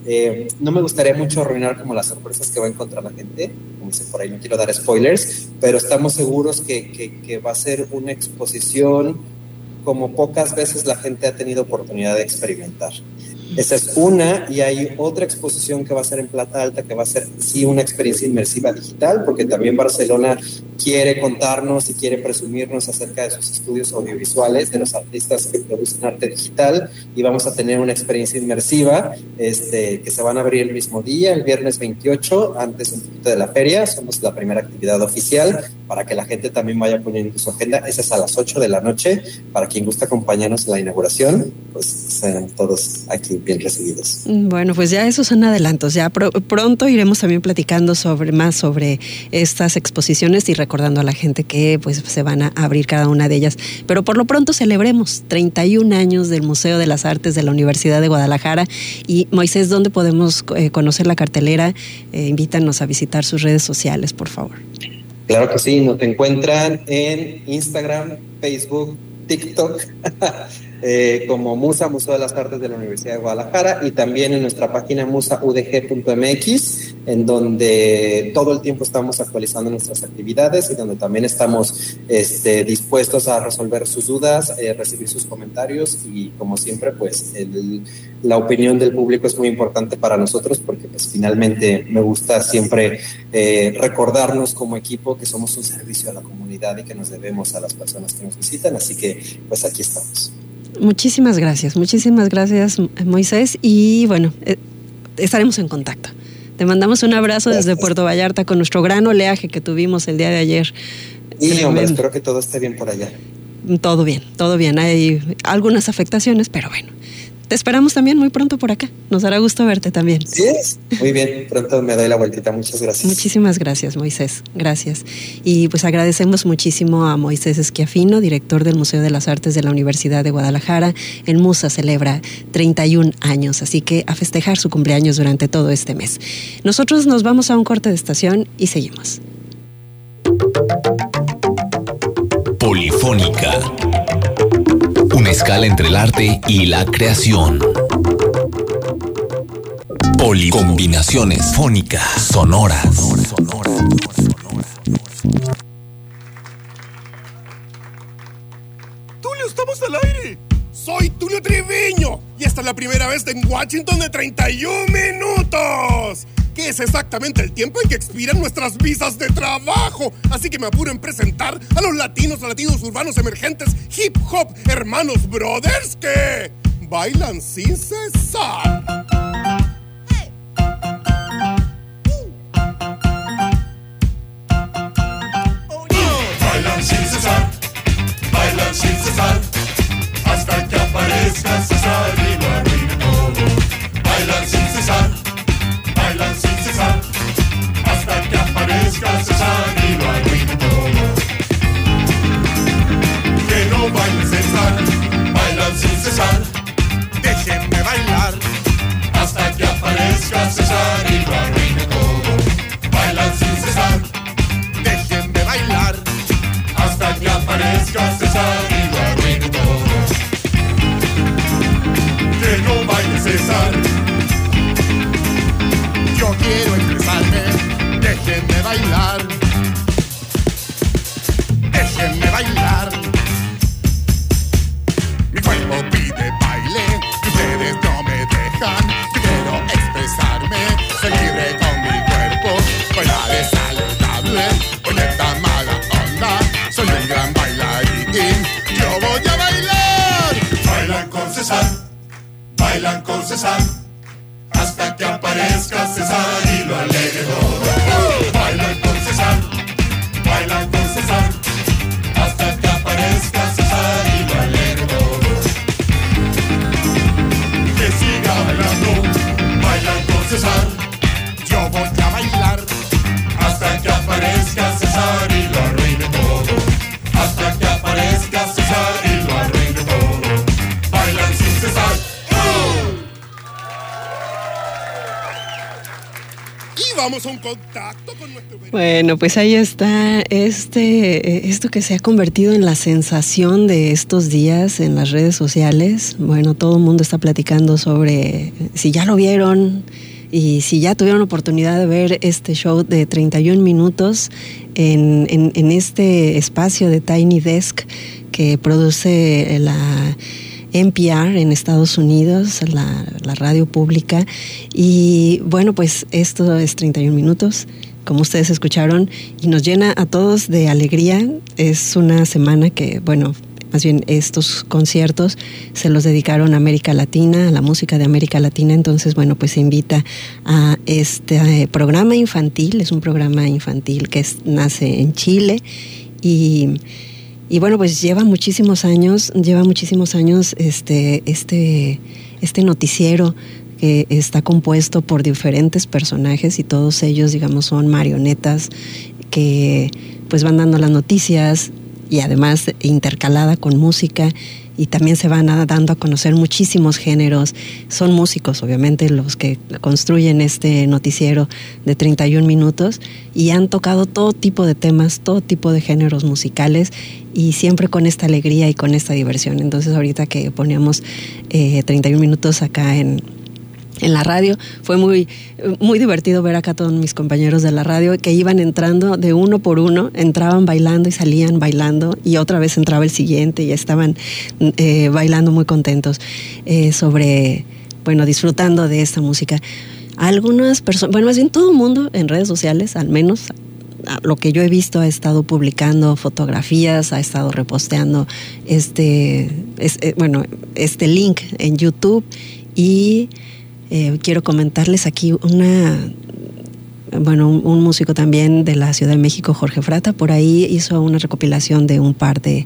Eh, no me gustaría mucho arruinar como las sorpresas que va a encontrar la gente, como dice por ahí, no quiero dar spoilers, pero estamos seguros que, que, que va a ser una exposición como pocas veces la gente ha tenido oportunidad de experimentar. Esa es una, y hay otra exposición que va a ser en Plata Alta, que va a ser, sí, una experiencia inmersiva digital, porque también Barcelona quiere contarnos y quiere presumirnos acerca de sus estudios audiovisuales, de los artistas que producen arte digital, y vamos a tener una experiencia inmersiva este, que se van a abrir el mismo día, el viernes veintiocho, antes un poquito de la feria. Somos la primera actividad oficial, para que la gente también vaya poniendo su agenda. Esa es a las ocho de la noche, para quien gusta acompañarnos en la inauguración, pues sean todos aquí bien recibidos. Bueno, pues ya esos son adelantos. Ya pr- pronto iremos también platicando sobre más sobre estas exposiciones y recordando a la gente que pues se van a abrir cada una de ellas. Pero por lo pronto celebremos treinta y un años del Museo de las Artes de la Universidad de Guadalajara. Y Moisés, ¿dónde podemos eh, conocer la cartelera? Eh, invítanos a visitar sus redes sociales, por favor. Claro que sí, nos encuentran en Instagram, Facebook, TikTok, eh, como Musa, Museo de las Artes de la Universidad de Guadalajara, y también en nuestra página musa u d g punto m x, en donde todo el tiempo estamos actualizando nuestras actividades y donde también estamos este, dispuestos a resolver sus dudas, eh, recibir sus comentarios, y como siempre, pues el, la opinión del público es muy importante para nosotros, porque pues finalmente me gusta siempre eh, recordarnos como equipo que somos un servicio a la comunidad y que nos debemos a las personas que nos visitan, así que pues aquí estamos. Muchísimas gracias, muchísimas gracias, Moisés, y bueno, eh, estaremos en contacto. Te mandamos un abrazo gracias. Desde Puerto Vallarta con nuestro gran oleaje que tuvimos el día de ayer. Y Tremendo. Hombre, espero que todo esté bien por allá. Todo bien, todo bien. Hay algunas afectaciones, pero bueno. Te esperamos también muy pronto por acá. Nos dará gusto verte también. Sí, es. Muy bien. Pronto me doy la vueltita. Muchas gracias. Muchísimas gracias, Moisés. Gracias. Y pues agradecemos muchísimo a Moisés Schiaffino, director del Museo de las Artes de la Universidad de Guadalajara. El Musa celebra treinta y un años, así que a festejar su cumpleaños durante todo este mes. Nosotros nos vamos a un corte de estación y seguimos. Polifónica. Una escala entre el arte y la creación. Poli combinaciones fónicas sonoras. Tulio, estamos al aire. Soy Tulio Triviño y esta es la primera vez en Washington de treinta y un minutos, que es exactamente el tiempo en que expiran nuestras visas de trabajo. Así que me apuro en presentar a los latinos, a latinos urbanos emergentes, hip hop, hermanos brothers que bailan sin cesar. Hey. Uh. Oh, yeah. Bailan sin cesar, bailan sin cesar, hasta que aparezca César y lo arruine todo. Bailan sin cesar, bailan sin cesar, hasta que aparezca César y lo arruine todo. Que no bailen César, bailan sin cesar, déjenme bailar, hasta que aparezca César y lo arruine todo. Bailan sin cesar, déjenme bailar, hasta que aparezca César y lo arruine todo. Que no baile César, yo quiero expresarme, déjenme bailar, déjenme bailar. Mi cuerpo pide baile y ustedes no me dejan. Yo quiero expresarme, soy libre con mi cuerpo. Bailar es saludable, poner tan mala onda. Soy un gran bailarín, yo voy a bailar. Bailan con César, bailan con César, hasta que aparezca César y lo alegre todo. Bailan con César, bailan con César, hasta que aparezca César y lo alegre todo. Que siga bailando, bailan con César, yo voy a bailar, hasta que aparezca César y lo arruine todo. Hasta que aparezca César y lo arruine todo. Bailan sin cesar. Y vamos a un contacto con nuestro... Bueno, pues ahí está este, esto que se ha convertido en la sensación de estos días en las redes sociales. Bueno, todo el mundo está platicando sobre si ya lo vieron y si ya tuvieron oportunidad de ver este show de treinta y un minutos en, en, en este espacio de Tiny Desk que produce la N P R en Estados Unidos, la, la radio pública. Y bueno, pues esto es treinta y un minutos, como ustedes escucharon, y nos llena a todos de alegría. Es una semana que, bueno, más bien estos conciertos se los dedicaron a América Latina, a la música de América Latina. Entonces, bueno, pues se invita a este programa infantil. Es un programa infantil que es, nace en Chile y... Y bueno, pues lleva muchísimos años, lleva muchísimos años este, este, este noticiero que está compuesto por diferentes personajes y todos ellos, digamos, son marionetas que pues van dando las noticias y además intercalada con música, y también se van a, dando a conocer muchísimos géneros. Son músicos, obviamente, los que construyen este noticiero de treinta y un minutos, y han tocado todo tipo de temas, todo tipo de géneros musicales, y siempre con esta alegría y con esta diversión. Entonces, ahorita que poníamos eh, treinta y un minutos acá en... en la radio, fue muy, muy divertido ver acá a todos mis compañeros de la radio que iban entrando de uno por uno, entraban bailando y salían bailando, y otra vez entraba el siguiente y estaban eh, bailando muy contentos eh, sobre, bueno, disfrutando de esta música. Algunas personas, bueno, más bien todo el mundo en redes sociales, al menos lo que yo he visto, ha estado publicando fotografías, ha estado reposteando este, este bueno, este link en YouTube. Y Eh, quiero comentarles aquí una, bueno, un, un músico también de la Ciudad de México, Jorge Frata, por ahí hizo una recopilación de un par de,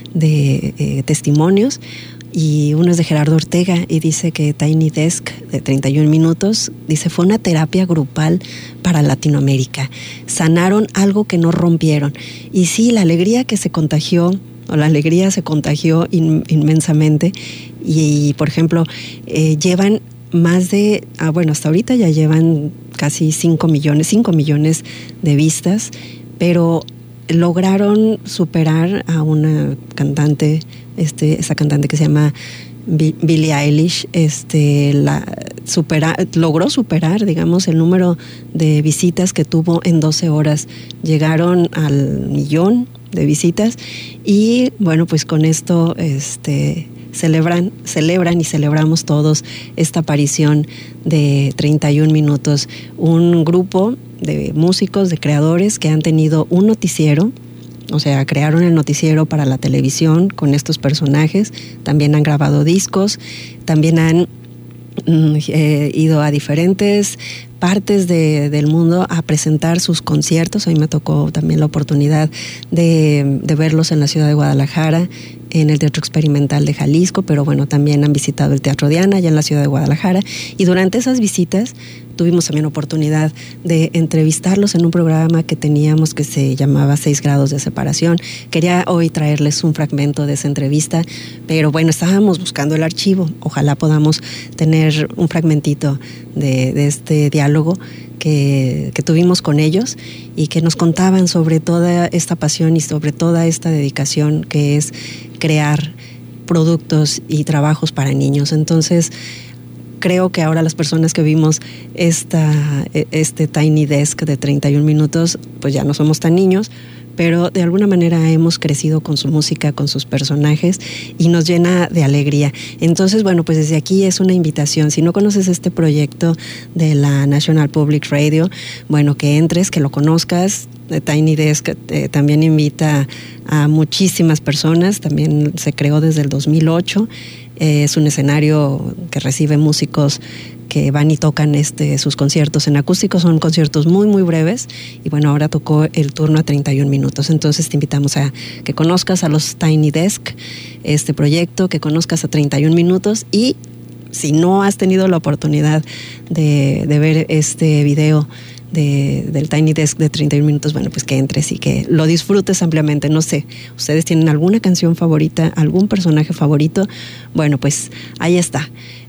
de eh, testimonios, y uno es de Gerardo Ortega, y dice que Tiny Desk de treinta y un minutos, dice, fue una terapia grupal para Latinoamérica. Sanaron algo que no rompieron. Y sí, la alegría que se contagió, o la alegría se contagió in, inmensamente, y, y por ejemplo, eh, llevan más de, ah, bueno, hasta ahorita ya llevan casi cinco millones, cinco millones de vistas, pero lograron superar a una cantante, este, esa cantante que se llama Billie Eilish, este, la, supera, logró superar, digamos, el número de visitas que tuvo en doce horas. Llegaron al millón de visitas, y bueno, pues con esto, este... Celebran, celebran y celebramos todos esta aparición de treinta y un minutos, un grupo de músicos, de creadores que han tenido un noticiero, o sea, crearon el noticiero para la televisión con estos personajes, también han grabado discos, también han eh, ido a diferentes partes de, del mundo a presentar sus conciertos. A mí me tocó también la oportunidad de, de verlos en la ciudad de Guadalajara, en el Teatro Experimental de Jalisco, pero bueno, también han visitado el Teatro Diana allá en la ciudad de Guadalajara, y durante esas visitas tuvimos también oportunidad de entrevistarlos en un programa que teníamos que se llamaba Seis Grados de Separación. Quería hoy traerles un fragmento de esa entrevista, pero bueno, estábamos buscando el archivo. Ojalá podamos tener un fragmentito de, de este diálogo que, que tuvimos con ellos, y que nos contaban sobre toda esta pasión y sobre toda esta dedicación que es crear productos y trabajos para niños. Entonces, creo que ahora las personas que vimos esta, este Tiny Desk de treinta y un minutos, pues ya no somos tan niños, pero de alguna manera hemos crecido con su música, con sus personajes, y nos llena de alegría. Entonces, bueno, pues desde aquí es una invitación. Si no conoces este proyecto de la National Public Radio, bueno, que entres, que lo conozcas. Tiny Desk eh, también invita a muchísimas personas, también se creó desde el dos mil ocho, eh, es un escenario que recibe músicos que van y tocan este, sus conciertos en acústico. Son conciertos muy muy breves, y bueno, ahora tocó el turno a treinta y un minutos. Entonces te invitamos a que conozcas a los Tiny Desk, este proyecto, que conozcas a treinta y un minutos, y si no has tenido la oportunidad de, de ver este video De, del Tiny Desk de treinta y un minutos, bueno, pues que entres y que lo disfrutes ampliamente. No sé, ¿ustedes tienen alguna canción favorita, algún personaje favorito? Bueno, pues ahí está.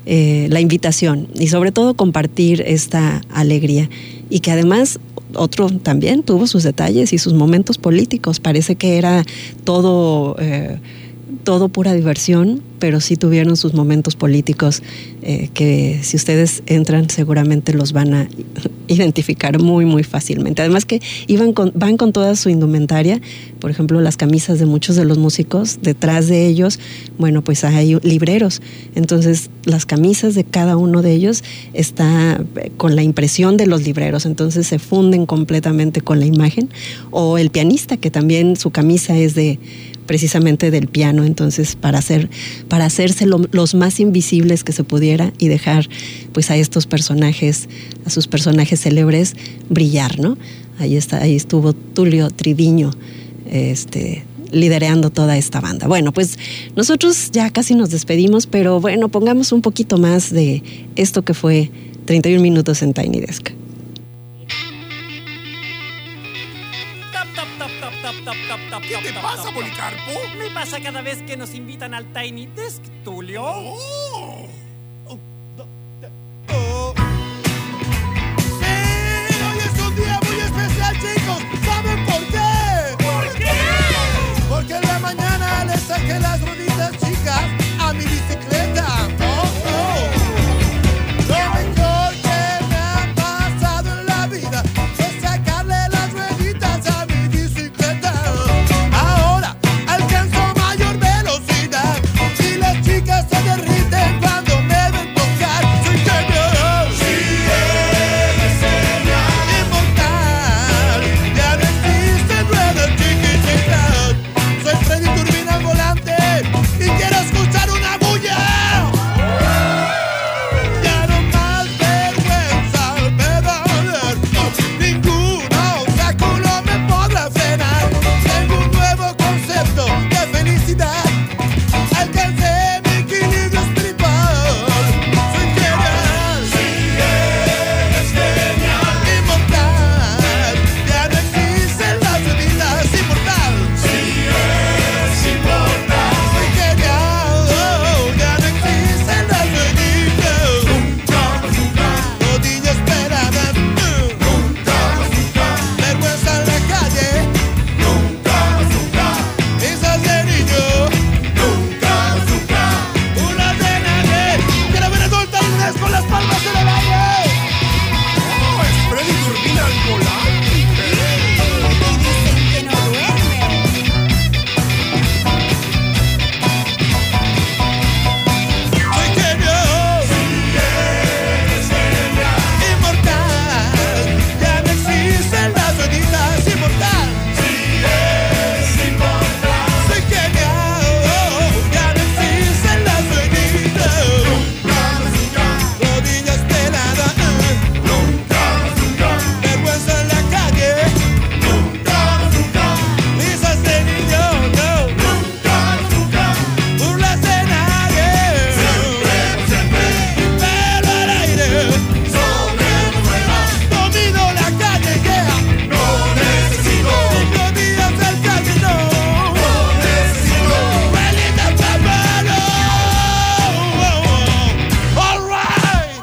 eh, la invitación y sobre todo compartir esta alegría. Y que además otro también tuvo sus detalles y sus momentos políticos. Parece que era todo, eh, todo pura diversión, pero sí tuvieron sus momentos políticos eh, que si ustedes entran seguramente los van a identificar muy muy fácilmente. Además que iban con, van con toda su indumentaria, por ejemplo las camisas de muchos de los músicos, detrás de ellos, bueno pues hay libreros, entonces las camisas de cada uno de ellos está con la impresión de los libreros, entonces se funden completamente con la imagen, o el pianista que también su camisa es de precisamente del piano, entonces para hacer para hacerse lo, los más invisibles que se pudiera y dejar pues a estos personajes, a sus personajes célebres brillar, ¿no? Ahí está, ahí estuvo Tulio Triviño, este liderando toda esta banda. Bueno, pues nosotros ya casi nos despedimos, pero bueno, pongamos un poquito más de esto que fue treinta y un minutos en Tiny Desk. ¿Qué te pasa, Policarpo? Me pasa cada vez que nos invitan al Tiny Desk, Tulio. Oh. Oh. Oh. ¡Sí! Hoy es un día muy especial, chicos. ¿Saben por qué? ¿Por qué? Porque en la mañana le saqué las rueditas chicas a mi bicicleta. Oh, oh. Lo mejor que me ha pasado en la vida es sacarle las rueditas a mi bicicleta. Ahora alcanzo mayor velocidad y las chicas se derriten cuando me ven tocar. Soy genial, sí eres genial, inmortal, ya no existen ruedas chiquititas. Soy Freddy Turbina al volante y quiero escuchar una bulla. Ya no más vergüenza al pedalar, ningún obstáculo me podrá frenar. Tengo un nuevo concepto de felicidad, alcancé mi equilibrio espiritual. Soy genial, sí eres genial, inmortal, ya no existen las bebidas, inmortal. Sí es inmortal. Soy genial, oh, ya no existen las bebidas. Nunca, nunca. Rodillas peladas, uh. Nunca, nunca. Vergüenza en la calle. Nunca, nunca. Risas de niño. Nunca, nunca. Una de nadie. Quiero ver a todo el Tiny Desk con las palmas en el aire. Oh, es Freddy Turbina al volante. Y dicen que no duerme. Soy genial, sí eres genial, inmortal, ya no existen las rueditas, inmortal, sí es inmortal. Soy genial, oh, ya no existen las rueditas. Nunca, nunca. Rodillas peladas, uh. Nunca, nunca. Vergüenza en la calle. Nunca, nunca. Risas de niño, no. Nunca, nunca. Burlas de nadie. Siempre, siempre. Pelo al aire. Sobre ruedas. Domino la calle, yeah. No necesito. Cinco días del calle, no. No necesito. Abuelita, papá, no. All right.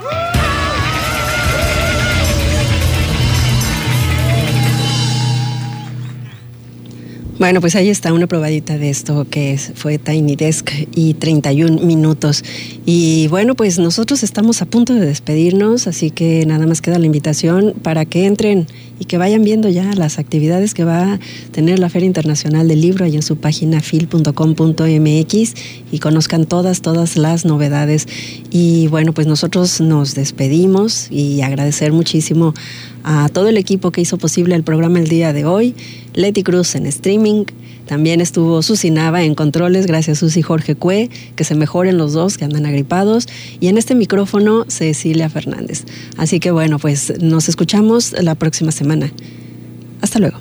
Bueno, pues ahí está una probadita de esto que es- fue Tiny Desk y treinta y un minutos. Y bueno, pues nosotros estamos a punto de despedirnos, así que nada más queda la invitación para que entren y que vayan viendo ya las actividades que va a tener la Feria Internacional del Libro ahí en su página fil punto com punto m x y conozcan todas, todas las novedades. Y bueno, pues nosotros nos despedimos y agradecer muchísimo a todo el equipo que hizo posible el programa el día de hoy. Leti Cruz en streaming, también estuvo Susi Nava en controles, gracias Susi y Jorge Cue, que se mejoren los dos que andan agripados, y en este micrófono Cecilia Fernández. Así que bueno, pues nos escuchamos la próxima semana. Hasta luego.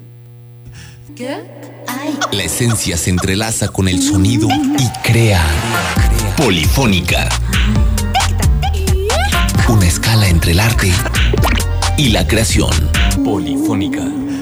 La esencia se entrelaza con el sonido y crea Polifónica. Una escala entre el arte y la creación. Polifónica.